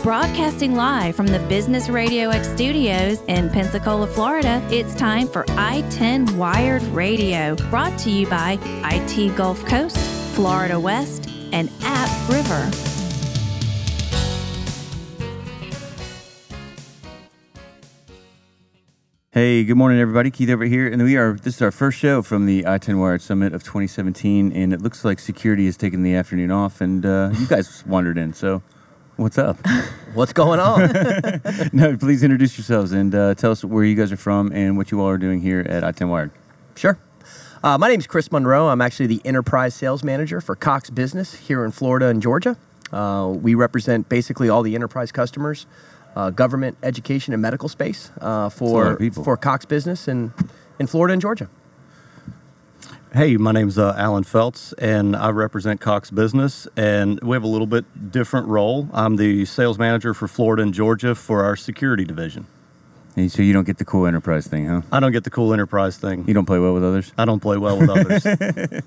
Broadcasting live from the Business Radio X studios in Pensacola, Florida, it's time for I-10 Wired Radio, brought to you by IT Gulf Coast, Florida West, and App River. Hey, good morning, everybody. Keith over here, and this is our first show from the I-10 Wired Summit of 2017, and it looks like security has taken the afternoon off, and you guys wandered in, so what's up? What's going on? No, please introduce yourselves and tell us where you guys are from and what you all are doing here at I-10 Wired. Sure. My name is Chris Monroe. I'm actually the Enterprise Sales Manager for Cox Business here in Florida and Georgia. We represent basically all the enterprise customers, government, education, and medical space for Cox Business in Florida and Georgia. Hey, my name's Alan Feltz, and I represent Cox Business, and we have a little bit different role. I'm the sales manager for Florida and Georgia for our security division. And so you don't get the cool enterprise thing, huh? I don't get the cool enterprise thing. You don't play well with others? I don't play well with others.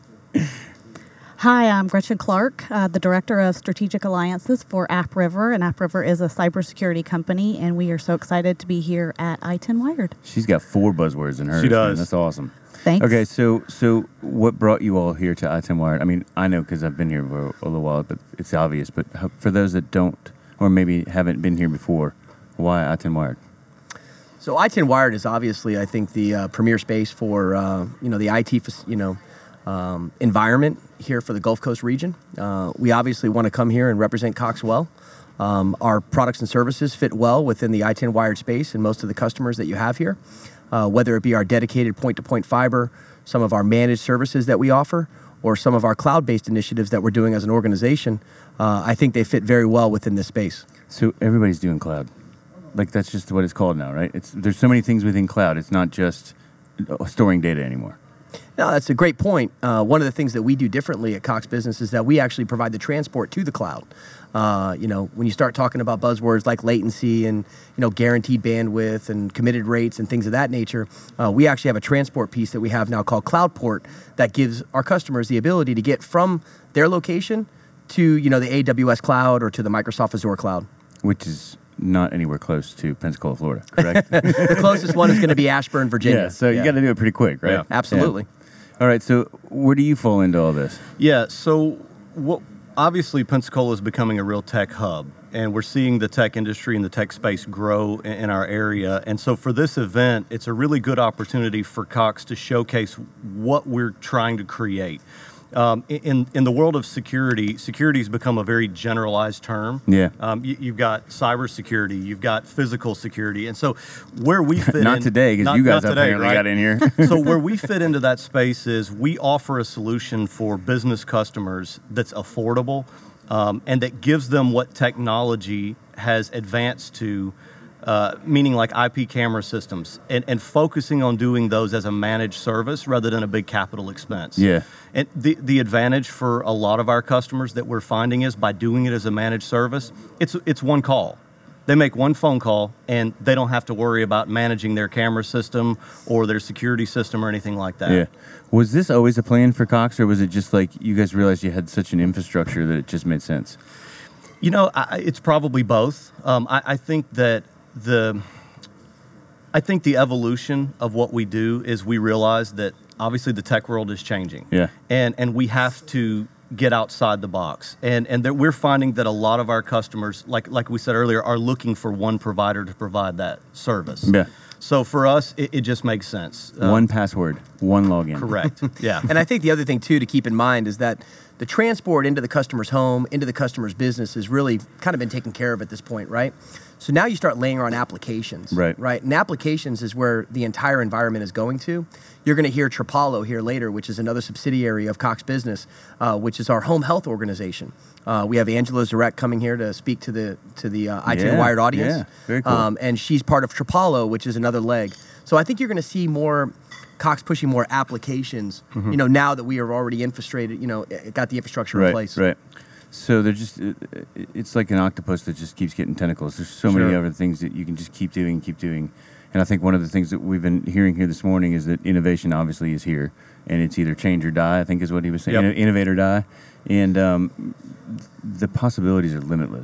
Hi, I'm Gretchen Clark, the Director of Strategic Alliances for App River, and App River is a cybersecurity company, and we are so excited to be here at I-10 Wired. She's got 4 buzzwords in hers. She does. Man. That's awesome. Thanks. Okay, so what brought you all here to I-10 Wired? I mean, I know because I've been here for a little while, but it's obvious. But for those that don't, or maybe haven't been here before, why I-10 Wired? So I-10 Wired is obviously, I think, the premier space for the IT environment here for the Gulf Coast region. We obviously want to come here and represent Cox well. Our products and services fit well within the I-10 Wired space and most of the customers that you have here. Whether it be our dedicated point-to-point fiber, some of our managed services that we offer, or some of our cloud-based initiatives that we're doing as an organization, I think they fit very well within this space. So everybody's doing cloud. Like, that's just what it's called now, right? There's so many things within cloud. It's not just storing data anymore. No, that's a great point. One of the things that we do differently at Cox Business is that we actually provide the transport to the cloud. When you start talking about buzzwords like latency and, guaranteed bandwidth and committed rates and things of that nature, we actually have a transport piece that we have now called CloudPort that gives our customers the ability to get from their location to, the AWS cloud or to the Microsoft Azure cloud. Which is not anywhere close to Pensacola, Florida, correct? The closest one is going to be Ashburn, Virginia. Yeah, so you got to do it pretty quick, right? Yeah. Absolutely. Yeah. All right, so where do you fall into all this? Yeah, so obviously Pensacola is becoming a real tech hub, and we're seeing the tech industry and the tech space grow in our area. And so for this event, it's a really good opportunity for Cox to showcase what we're trying to create. In the world of security has become a very generalized term. Yeah. You've got cybersecurity, you've got physical security, and so where we fit not today, because you guys apparently got in here. So where we fit into that space is we offer a solution for business customers that's affordable and that gives them what technology has advanced to. Meaning like IP camera systems and focusing on doing those as a managed service rather than a big capital expense. Yeah. And the advantage for a lot of our customers that we're finding is by doing it as a managed service, it's one call. They make one phone call and they don't have to worry about managing their camera system or their security system or anything like that. Yeah. Was this always a plan for Cox, or was it just like you guys realized you had such an infrastructure that it just made sense? It's probably both. I think that the evolution of what we do is we realize that obviously the tech world is changing. Yeah. And we have to get outside the box. And that we're finding that a lot of our customers, like we said earlier, are looking for one provider to provide that service. Yeah. So for us, it just makes sense. One password, one login. Correct. Yeah. And I think the other thing, too, to keep in mind is that the transport into the customer's home, into the customer's business has really kind of been taken care of at this point, right? So now you start laying on applications, right? And applications is where the entire environment is going to. You're going to hear Trapalo here later, which is another subsidiary of Cox Business, which is our home health organization. We have Angela Zarek coming here to speak to the I-10 Wired audience. Yeah, very cool. And she's part of Trapalo, which is another leg. So I think you're going to see more Cox pushing more applications, now that we are already infrastructured, got the infrastructure in place. Right. So they're just, it's like an octopus that just keeps getting tentacles. There's so many other things that you can just keep doing. And I think one of the things that we've been hearing here this morning is that innovation obviously is here, and it's either change or die, I think is what he was saying. Yep. Innovate or die. And the possibilities are limitless.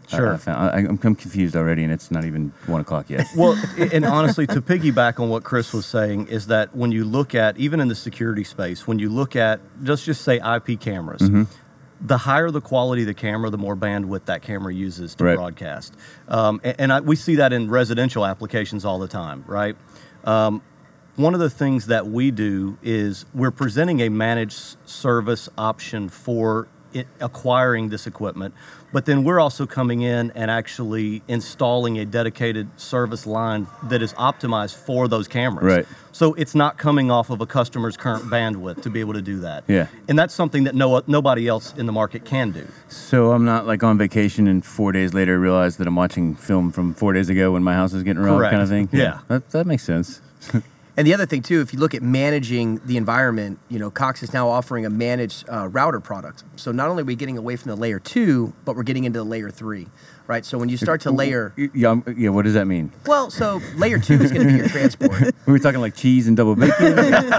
I found. I'm confused already, and it's not even 1 o'clock yet. Well, and honestly, to piggyback on what Chris was saying, is that when you look at, even in the security space, when you look at, let's just say IP cameras, the higher the quality of the camera, the more bandwidth that camera uses to broadcast. We see that in residential applications all the time, right? One of the things that we do is we're presenting a managed service option for acquiring this equipment, but then we're also coming in and actually installing a dedicated service line that is optimized for those cameras. Right. So it's not coming off of a customer's current bandwidth to be able to do that. Yeah. And that's something that nobody else in the market can do. So I'm not like on vacation and 4 days later realize that I'm watching film from 4 days ago when my house is getting robbed, kind of thing. Yeah. That makes sense. And the other thing, too, if you look at managing the environment, Cox is now offering a managed router product. So not only are we getting away from the layer 2, but we're getting into the layer 3, right? So when you start to layer... Yeah, what does that mean? Well, so layer 2 is going to be your transport. We were talking like cheese and double bacon?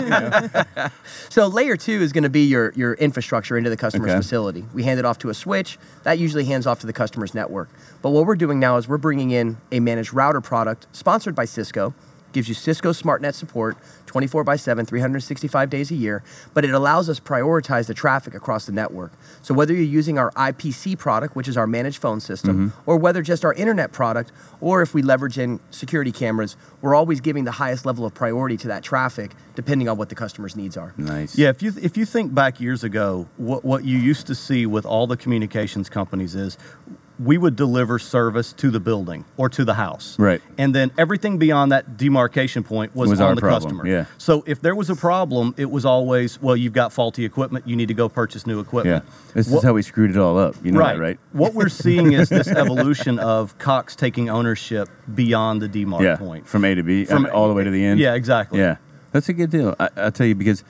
So layer 2 is going to be your infrastructure into the customer's facility. We hand it off to a switch. That usually hands off to the customer's network. But what we're doing now is we're bringing in a managed router product sponsored by Cisco. Gives you Cisco SmartNet support 24/7, 365 days a year, but it allows us prioritize the traffic across the network. So whether you're using our IPC product, which is our managed phone system, or whether just our internet product, or if we leverage in security cameras, we're always giving the highest level of priority to that traffic, depending on what the customer's needs are. Nice. Yeah, if you think back years ago, what you used to see with all the communications companies is we would deliver service to the building or to the house. Right. And then everything beyond that demarcation point was on the customer. Yeah. So if there was a problem, it was always, well, you've got faulty equipment, you need to go purchase new equipment. Yeah. This is how we screwed it all up. You know that, right? What we're seeing is this evolution of Cox taking ownership beyond the demarc point. From A to B, all the way to the end. Yeah, exactly. Yeah. That's a good deal. I'll tell you, because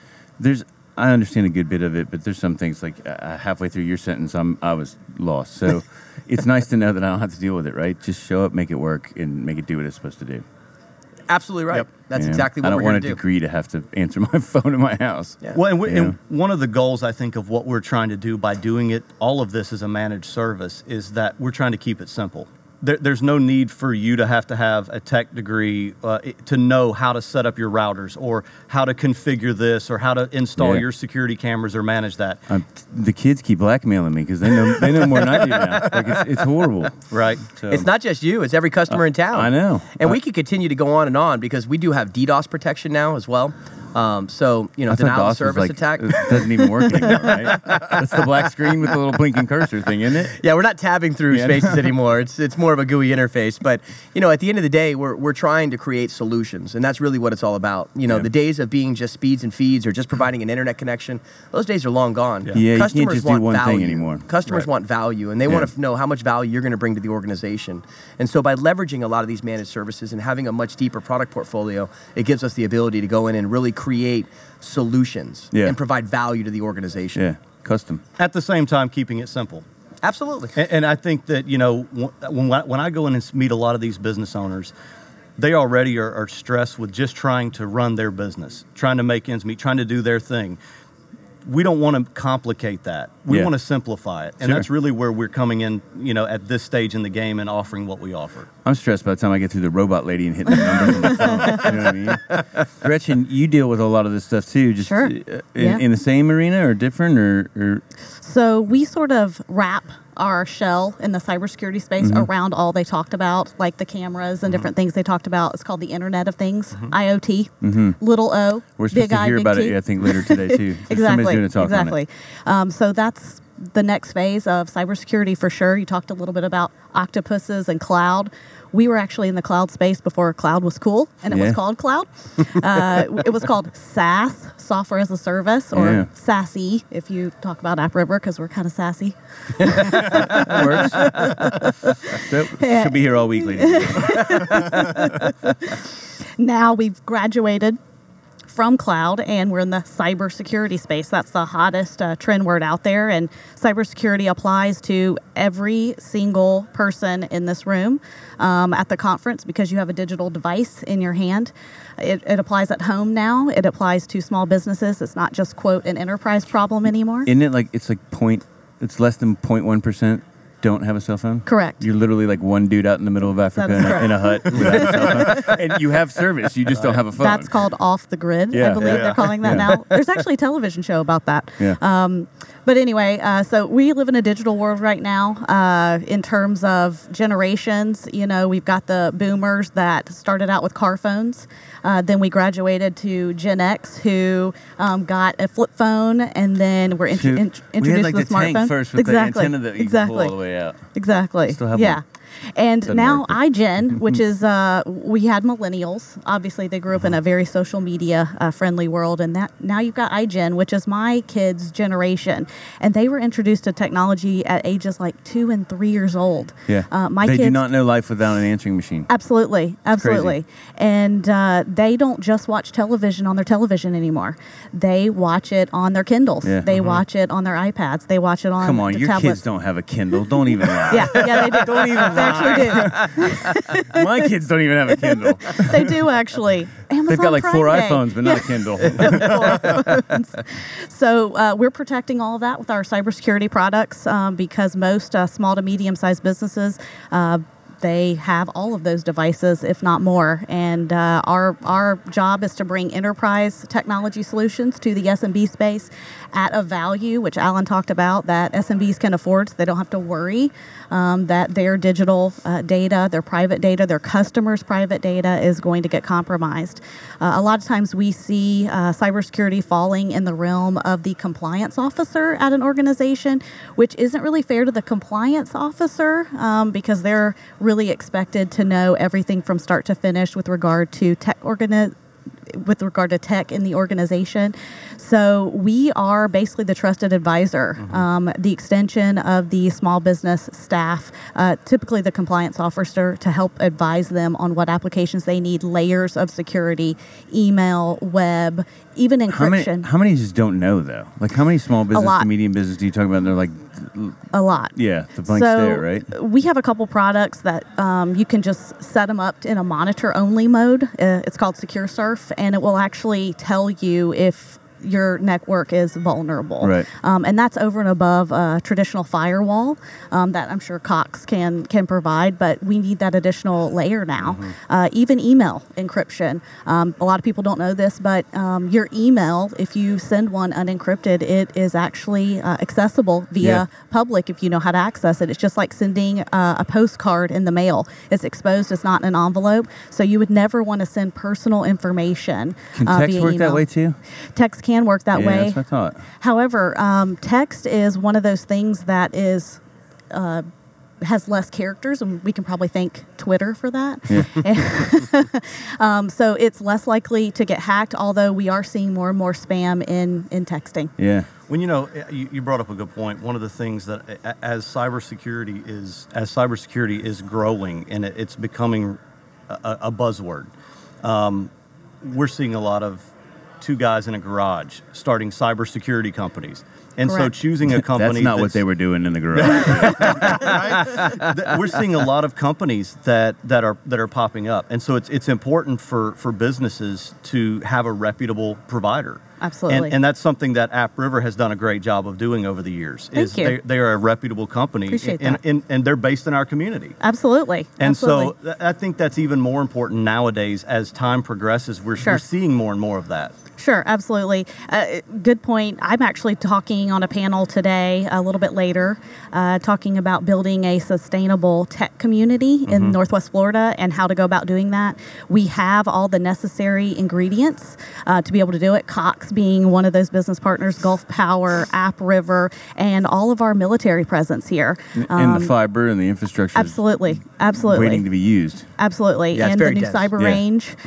I understand a good bit of it, but there's some things like halfway through your sentence, I was lost. So it's nice to know that I don't have to deal with it, right? Just show up, make it work, and make it do what it's supposed to do. Absolutely right. Yep. That's exactly what we're going to do. I don't want a degree to have to answer my phone in my house. Yeah. Well, and one of the goals, I think, of what we're trying to do by doing it, all of this as a managed service, is that we're trying to keep it simple. There's no need for you to have a tech degree to know how to set up your routers or how to configure this or how to install your security cameras or manage that. The kids keep blackmailing me because they know more than I do now. Like it's horrible. Right. So, it's not just you. It's every customer in town. I know. And we could continue to go on and on because we do have DDoS protection now as well. So, denial of service attack. It doesn't even work anymore, right? That's the black screen with the little blinking cursor thing, isn't it? Yeah, we're not tabbing through spaces anymore. It's more of a GUI interface. But, at the end of the day, we're trying to create solutions. And that's really what it's all about. The days of being just speeds and feeds or just providing an internet connection, those days are long gone. Yeah, customers you can't just do one thing anymore. Customers want value, and they want to know how much value you're going to bring to the organization. And so by leveraging a lot of these managed services and having a much deeper product portfolio, it gives us the ability to go in and really create solutions and provide value to the organization. Yeah, custom. At the same time, keeping it simple. Absolutely. And I think that, when I go in and meet a lot of these business owners, they already are stressed with just trying to run their business, trying to make ends meet, trying to do their thing. We don't want to complicate that. We want to simplify it. And that's really where we're coming in, at this stage in the game and offering what we offer. I'm stressed by the time I get through the robot lady and hitting the numbers on the phone. You know what I mean? Gretchen, you deal with a lot of this stuff too. Just in the same arena or different or? So we sort of wrap our shell in the cybersecurity space around all they talked about, like the cameras and different things they talked about. It's called the Internet of Things, IoT, little O, We're supposed big to I, hear big about T. it, I think, later today, too. Somebody's doing a talk on it. So that's the next phase of cybersecurity for sure. You talked a little bit about octopuses and cloud. We were actually in the cloud space before cloud was cool, and it was called cloud. It was called SaaS, Software as a Service, or SASE, if you talk about AppRiver, because we're kind of sassy. That works. So, she'll be here all week, ladies. Now we've graduated from cloud, and we're in the cybersecurity space. That's the hottest trend word out there, and cybersecurity applies to every single person in this room at the conference because you have a digital device in your hand. It applies at home now. It applies to small businesses. It's not just, quote, an enterprise problem anymore. Isn't it it's less than 0.1% don't have a cell phone? Correct. You're literally like one dude out in the middle of Africa That is in a hut without a cell phone. And you have service. You just don't have a phone. That's called off the grid, Yeah. I believe they're calling that now. There's actually a television show about that. Yeah. But anyway, so we live in a digital world right now. In terms of generations, we've got the boomers that started out with car phones. Then we graduated to Gen X, who got a flip phone, and then we're introduced we had like to the the smartphone. tank first with the antenna that you can pull all the way out. Exactly. Still have yeah. one. And Doesn't now work. iGen, which is, we had millennials. Obviously, they grew up in a very social media friendly world. And that now you've got iGen, which is my kids' generation. And they were introduced to technology at ages like 2 and 3 years old. Yeah. My They kids do not know life without an answering machine. Absolutely. And they don't just watch television on their television anymore. They watch it on their Kindles. Yeah. They watch it on their iPads. They watch it on Come on, their your tablets. kids don't have a Kindle. Don't even lie. Yeah, they do. Don't even They actually do. My kids don't even have a Kindle. They do actually. Amazon They've got like Prime 4 Day. iPhones, but not a Kindle. So we're protecting all of that with our cybersecurity products because most small to medium-sized businesses, they have all of those devices, if not more. And our job is to bring enterprise technology solutions to the SMB space at a value, which Alan talked about, that SMBs can afford, so they don't have to worry that their digital data, their private data, their customers' private data is going to get compromised. A lot of times we see cybersecurity falling in the realm of the compliance officer at an organization, which isn't really fair to the compliance officer because they're really expected to know everything from start to finish with regard to tech in the organization. So we are basically the trusted advisor, the extension of the small business staff, typically the compliance officer, to help advise them on what applications they need, layers of security, email, web, even encryption. How many just don't know, though? Like, how many small business lot. to medium business do you talk about? And they're like, A lot. yeah, the blank stare, right? We have a couple products that you can just set them up in a monitor-only mode. It's called Secure Surf, and it will actually tell you if your network is vulnerable. Right. And that's over and above a traditional firewall that I'm sure Cox can provide, but we need that additional layer now. Even email encryption. A lot of people don't know this, but your email, if you send one unencrypted, it is actually accessible via public if you know how to access it. It's just like sending a postcard in the mail. It's exposed, it's not in an envelope, so you would never want to send personal information Can text via work email. that way, too? Text can work that Yeah, way. that's what I thought. However, text is one of those things that is has less characters, and we can probably thank Twitter for that. Yeah. So it's less likely to get hacked, although we are seeing more and more spam in texting. Yeah. When you brought up a good point. One of the things that as cybersecurity is growing and it's becoming a buzzword, we're seeing a lot of 2 guys in a garage starting cybersecurity companies. And Correct. so choosing a company That's not what they were doing in the garage. We're seeing a lot of companies that are popping up. And so it's important for businesses to have a reputable provider. Absolutely. And that's something that AppRiver has done a great job of doing over the years. Thank you. They are a reputable company. Appreciate and, that. and they're based in our community. Absolutely. And Absolutely. so I think that's even more important nowadays as time progresses. We're seeing more and more of that. Sure, absolutely. Good point. I'm actually talking on a panel today, a little bit later, talking about building a sustainable tech community in Northwest Florida and how to go about doing that. We have all the necessary ingredients to be able to do it. Cox being one of those business partners, Gulf Power, AppRiver, and all of our military presence here. And the fiber and the infrastructure. Absolutely. Waiting to be used. Absolutely. Yeah, it's and the very new dense. cyber Yeah. range,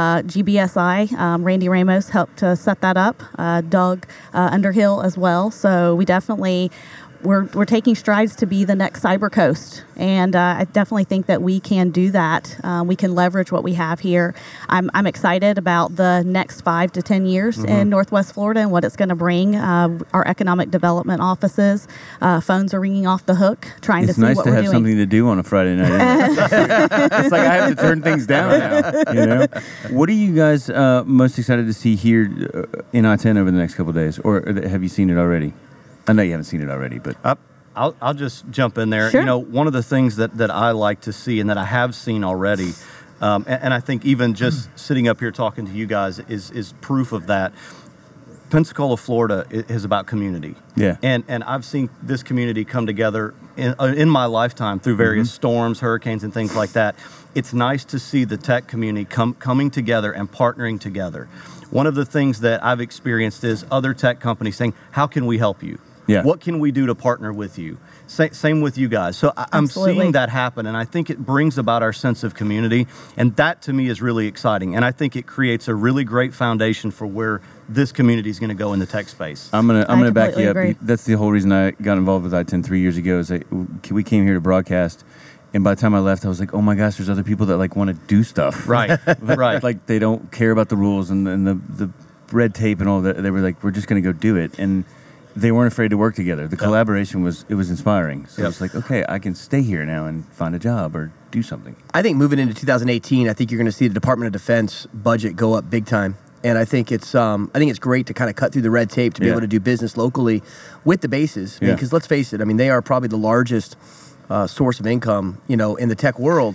GBSI, Randy Ramos helped to set that up, Doug Underhill as well. So we definitely, we're taking strides to be the next Cyber Coast. And I definitely think that we can do that. We can leverage what we have here. I'm excited about the next 5 to 10 years in Northwest Florida and what it's going to bring. Our economic development offices, phones are ringing off the hook, trying to It's see nice what to we're have doing. something to do on a Friday night. Isn't it? It's like I have to turn things down now. You know? What are you guys most excited to see here in I-10 over the next couple of days? Or have you seen it already? I know you haven't seen it already, but... I'll just jump in there. Sure. You know, one of the things that I like to see and that I have seen already, and I think even just sitting up here talking to you guys is proof of that. Pensacola, Florida is about community. Yeah. And I've seen this community come together in my lifetime through various storms, hurricanes, and things like that. It's nice to see the tech community coming together and partnering together. One of the things that I've experienced is other tech companies saying, how can we help you? Yeah. What can we do to partner with you? Same with you guys. So I'm Absolutely. seeing that happen, and I think it brings about our sense of community, and that to me is really exciting. And I think it creates a really great foundation for where this community is going to go in the tech space. I'm gonna back completely you up. agree. That's the whole reason I got involved with I-10 3 years ago. Is we came here to broadcast, and by the time I left, I was like, oh my gosh, there's other people that like want to do stuff. Right, right. Like they don't care about the rules and the red tape and all that. They were like, we're just going to go do it, and they weren't afraid to work together. The collaboration was inspiring. So it's like, okay, I can stay here now and find a job or do something. I think moving into 2018, I think you're going to see the Department of Defense budget go up big time. And I think it's great to kind of cut through the red tape to be able to do business locally with the bases. Because let's face it, I mean, they are probably the largest source of income, in the tech world,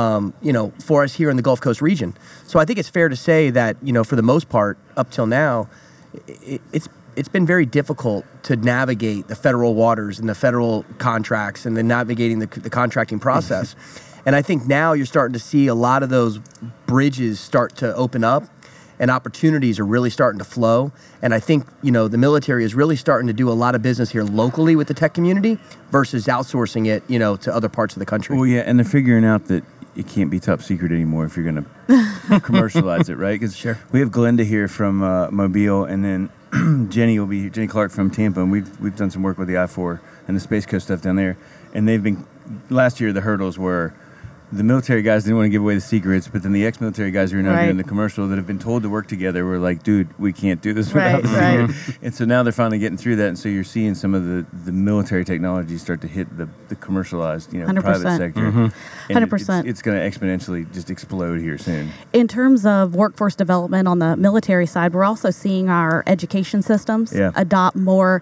for us here in the Gulf Coast region. So I think it's fair to say that, for the most part, up till now, it's been very difficult to navigate the federal waters and the federal contracts and then navigating the contracting process. And I think now you're starting to see a lot of those bridges start to open up and opportunities are really starting to flow. And I think, the military is really starting to do a lot of business here locally with the tech community versus outsourcing it, to other parts of the country. Well, yeah, and they're figuring out that it can't be top secret anymore if you're going to commercialize it, right? Because we have Glenda here from Mobile, and then Jenny Clark from Tampa, and we've done some work with the I-4 and the Space Coast stuff down there. And they've been, last year the hurdles were the military guys didn't want to give away the secrets, but then the ex-military guys who are now doing the commercial that have been told to work together were like, dude, we can't do this without the secret. And so now they're finally getting through that, and so you're seeing some of the military technology start to hit the commercialized, 100%. private sector. Mm-hmm. And 100%. It's going to exponentially just explode here soon. In terms of workforce development on the military side, we're also seeing our education systems adopt more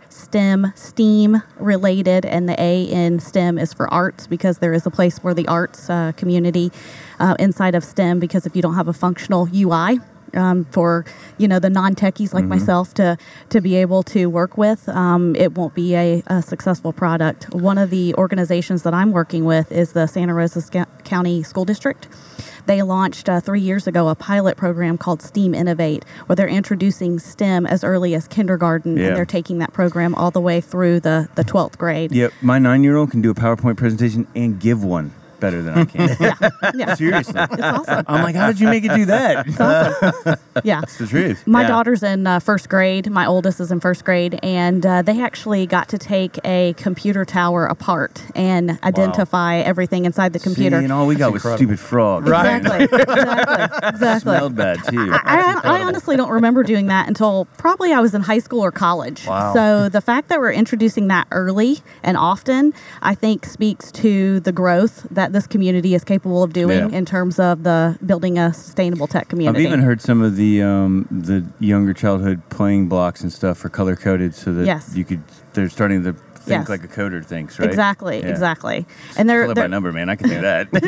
STEAM related, and the A in STEM is for arts, because there is a place for the arts community inside of STEM, because if you don't have a functional UI for the non-techies like myself to be able to work with, it won't be a successful product. One of the organizations that I'm working with is the Santa Rosa County School District. They launched 3 years ago a pilot program called STEAM Innovate, where they're introducing STEM as early as kindergarten, and they're taking that program all the way through the 12th grade. Yep, my 9-year-old can do a PowerPoint presentation and give one better than I can. Seriously. It's awesome. I'm like, how did you make it do that? It's awesome. Yeah. It's the truth. My daughter's in first grade. My oldest is in first grade. And they actually got to take a computer tower apart and identify everything inside the computer. See, and all we got was stupid frog. Exactly. Exactly. Smelled bad, too. I honestly don't remember doing that until probably I was in high school or college. Wow. So the fact that we're introducing that early and often, I think speaks to the growth that this community is capable of doing in terms of the building a sustainable tech community. I've even heard some of the younger childhood playing blocks and stuff are color coded so that they're starting to think like a coder thinks, right? Exactly. And Color by number, man. I can do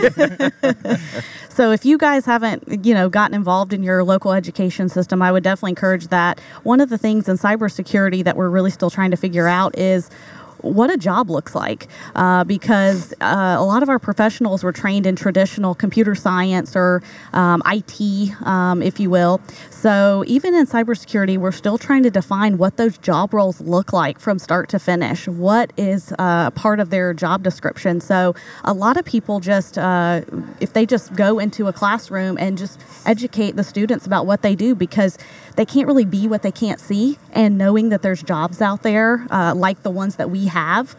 that. So if you guys haven't, gotten involved in your local education system, I would definitely encourage that. One of the things in cybersecurity that we're really still trying to figure out is what a job looks like, because a lot of our professionals were trained in traditional computer science or IT, if you will. So even in cybersecurity, we're still trying to define what those job roles look like from start to finish. What is part of their job description? So a lot of people just, if they just go into a classroom and just educate the students about what they do, because they can't really be what they can't see, and knowing that there's jobs out there like the ones that we have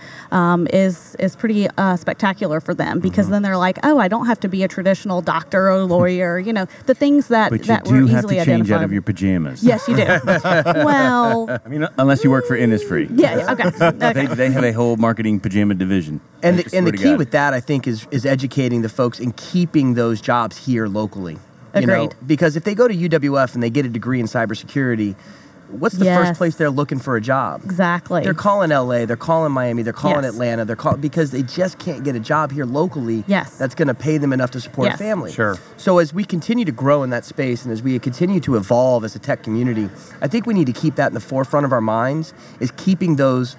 is pretty spectacular for them, because then they're like, oh, I don't have to be a traditional doctor or lawyer, the things that But that you were do have easily to change identified. out of your pajamas. Yes, you do. Well, I mean, unless you work for Innisfree. yeah, okay. They have a whole marketing pajama division. And I the swear to key God. with that, I think, is educating the folks and keeping those jobs here locally. Agreed. Because if they go to UWF and they get a degree in cybersecurity, what's the Yes. first place they're looking for a job? Exactly. They're calling LA, they're calling Miami, they're calling Yes. Atlanta, because they just can't get a job here locally. Yes. That's going to pay them enough to support a Yes. family. Sure. So as we continue to grow in that space and as we continue to evolve as a tech community, I think we need to keep that in the forefront of our minds, is keeping those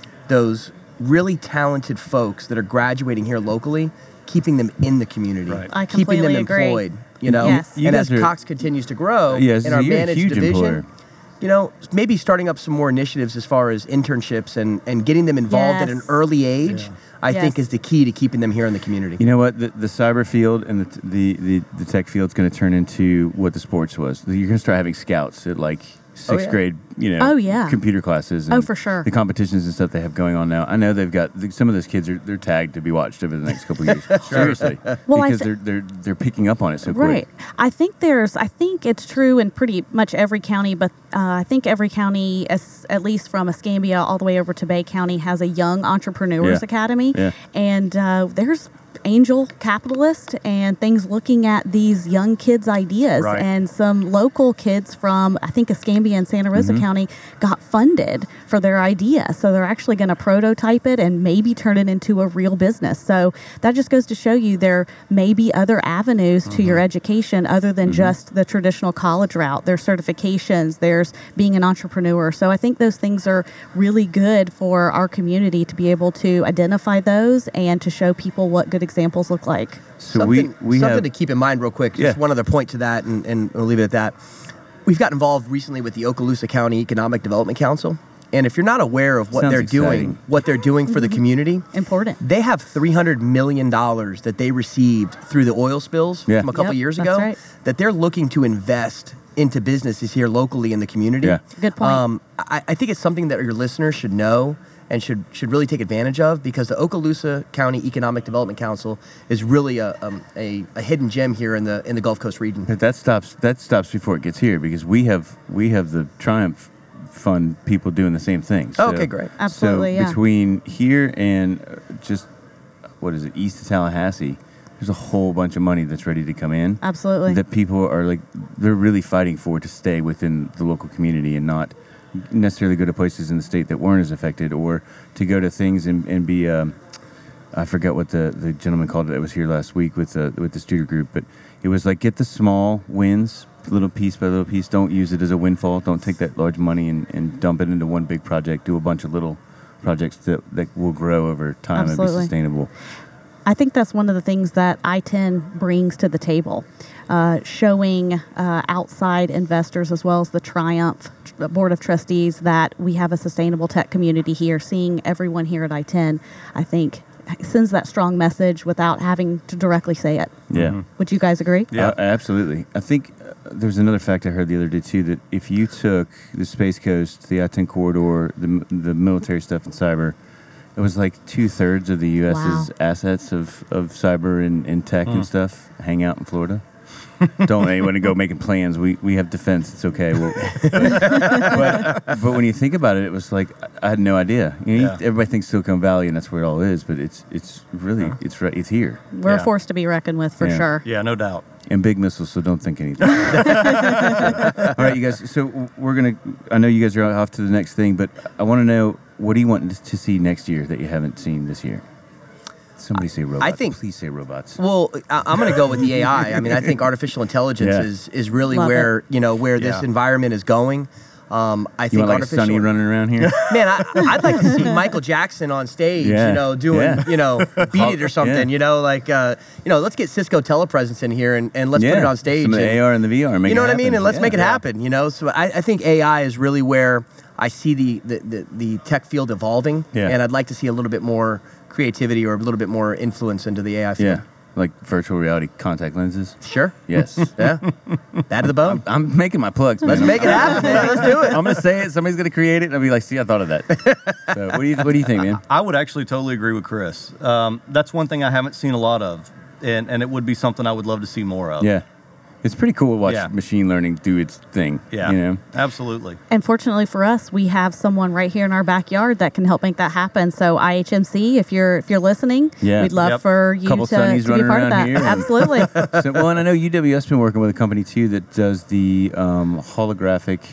really talented folks that are graduating here locally, keeping them in the community, Right. I keeping them completely agree. employed. You know, Yes. You and guys as are- Cox continues to grow Yes, in our you're a managed huge division, employer. you know, maybe starting up some more initiatives as far as internships and getting them involved at an Yes. early age, I think Yes. is the key to keeping them here in the community. You know what? The cyber field and the tech field is going to turn into what the sports was. You're going to start having scouts at like sixth yeah. grade, you know, Oh, yeah. computer classes. Oh, And for sure. The competitions and stuff they have going on now. I know they've got some of those kids they're tagged to be watched over the next couple of years. Seriously, Well, I because they're picking up on it so Right. quick. I think it's true in pretty much every county, but I think every county, at least from Escambia all the way over to Bay County, has a Young Entrepreneurs Yeah. Academy. Yeah. And there's angel capitalist and things looking at these young kids' ideas. Right. And some local kids from, I think, Escambia and Santa Rosa County got funded for their idea. So they're actually going to prototype it and maybe turn it into a real business. So that just goes to show you there may be other avenues to your education other than just the traditional college route. There's certifications, there's being an entrepreneur. So I think those things are really good for our community to be able to identify those and to show people what good examples look like. So something we have to keep in mind real quick, just Yeah. one other point to that, and we'll leave it at that. We've got involved recently with the Okaloosa County Economic Development Council. And if you're not aware of what Sounds they're exciting. doing for the community, Important. they have $300 million that they received through the oil spills Yeah. from a couple Yep, years that's ago right. that they're looking to invest into businesses here locally in the community. Yeah. Good point. I think it's something that your listeners should know and should really take advantage of, because the Okaloosa County Economic Development Council is really a hidden gem here in the Gulf Coast region. But that stops before it gets here, because we have the Triumph Fund people doing the same thing. So, Okay, great. Absolutely, So yeah. between here and just east of Tallahassee, there's a whole bunch of money that's ready to come in. Absolutely. That people are they're really fighting for to stay within the local community and not necessarily go to places in the state that weren't as affected, or to go to things and be. I forget what the gentleman called it that was here last week with the student group, but it was like, get the small wins, little piece by little piece. Don't use it as a windfall. Don't take that large money and dump it into one big project. Do a bunch of little projects that will grow over time and be Absolutely. sustainable. I think that's one of the things that I-10 brings to the table, showing outside investors as well as the Triumph Board of Trustees that we have a sustainable tech community here. Seeing everyone here at I-10, I think, sends that strong message without having to directly say it. Yeah. Would you guys agree? Yeah. Absolutely. I think there's another fact I heard the other day too, that if you took the Space Coast, the I-10 corridor, the military stuff and cyber, it was like 2/3 of the U.S.'s Wow. assets of cyber and tech and stuff hang out in Florida. Don't anyone go making plans. We have defense. It's okay. But when you think about it, it was like, I had no idea. You know, Yeah. everybody thinks Silicon Valley and that's where it all is, but it's really it's here. We're a Yeah. force to be reckoned with for Yeah. sure. Yeah, no doubt. And big missiles, so don't think anything. All right, you guys. So I know you guys are off to the next thing, but I want to know, what do you want to see next year that you haven't seen this year? Somebody say robots. Please say robots. Well, I'm going to go with the AI. I mean, I think artificial intelligence Yeah. is really Love where this Yeah. environment is going. I You think want like artificial. Sonny running around here? Man, I'd like to see Michael Jackson on stage, Yeah. doing, Yeah. Beat It or something, Yeah. let's get Cisco telepresence in here and let's put it on stage. Some of the and- AR and the VR. Make you know it what I mean? happen. And let's Yeah. make it happen, So I think AI is really where I see the tech field evolving. Yeah. And I'd like to see a little bit more creativity or a little bit more influence into the AI field. Yeah, like virtual reality contact lenses. Sure. Yes. Yeah. That to the bone. I'm making my plugs. Let's man. make it happen, man. Let's do it. I'm gonna say it. Somebody's gonna create it, and I'll be like, "See, I thought of that." So, what do you think, man? I would actually totally agree with Chris. That's one thing I haven't seen a lot of, and it would be something I would love to see more of. Yeah, it's pretty cool to watch Yeah. machine learning do its thing. Yeah, You know. absolutely. And fortunately for us, we have someone right here in our backyard that can help make that happen. So IHMC, if you're listening, Yeah. we'd love Yep. for you Couple to Sunnies be a running part of around that. here and- Absolutely. So, well, and I know UWS been working with a company too that does the holographic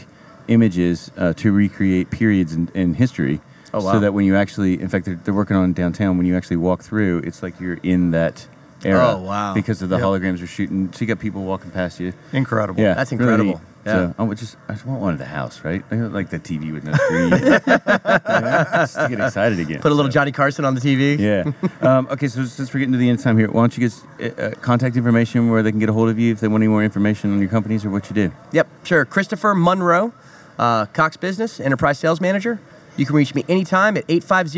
images to recreate periods in history. Oh, wow. So that when you actually, in fact, they're working on downtown. When you actually walk through, it's like you're in that era. Oh, wow. Because of the Yep. holograms are shooting. So you got people walking past you. Incredible. Yeah, That's really incredible. neat. Yeah. So I just want one at the house, right? I don't like the TV with no screen. Just to get excited again. Put a little so. Johnny Carson on the TV. Yeah. Okay, so since we're getting to the end of time here, why don't you get contact information where they can get a hold of you if they want any more information on your companies or what you do? Yep, sure. Christopher Monroe, Cox Business, Enterprise Sales Manager. You can reach me anytime at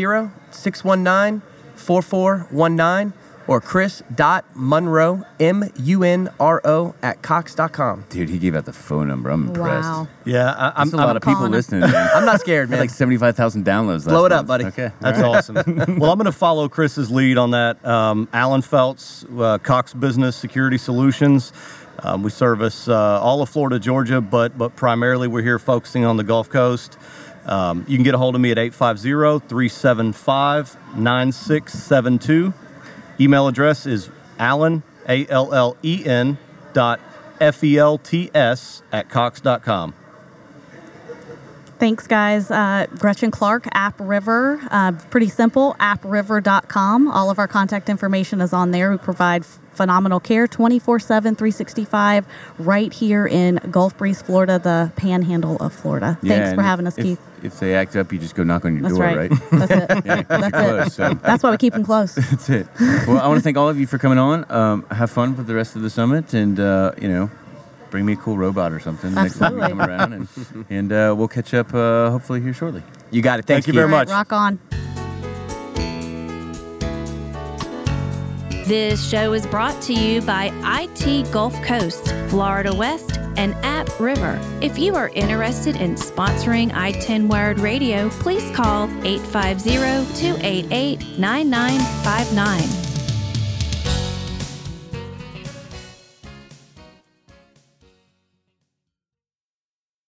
850-619-4419 or chris.munro, M-U-N-R-O, at cox.com. Dude, he gave out the phone number. I'm impressed. Wow. Yeah, There's a lot of people calling him. listening, man. I'm not scared, man. Like 75,000 downloads. Blow last it up, month. buddy. Okay. That's awesome. Well, I'm going to follow Chris's lead on that. Alan Feltz, Cox Business Security Solutions. We service all of Florida, Georgia, but primarily we're here focusing on the Gulf Coast. You can get a hold of me at 850-375-9672. Email address is Allen, A-L-L-E-N, .F-E-L-T-S at cox.com. Thanks, guys. Gretchen Clark, App River. Pretty simple, appriver.com. All of our contact information is on there. We provide phenomenal care 24/7, 365 right here in Gulf Breeze, Florida, the panhandle of Florida. Yeah, Thanks for and having us, Keith. If they act up, you just go knock on your That's door, right. right? That's it. Yeah, 'cause That's you're it. close, so. That's why we keep them close. That's it. Well, I want to thank all of you for coming on. Have fun with the rest of the summit, and bring me a cool robot or something next time you come around, and we'll catch up hopefully here shortly. You got it. Thank you very All right, much. rock on. This show is brought to you by IT Gulf Coast, Florida West, and App River. If you are interested in sponsoring I-10 Wired Radio, please call 850-288-9959.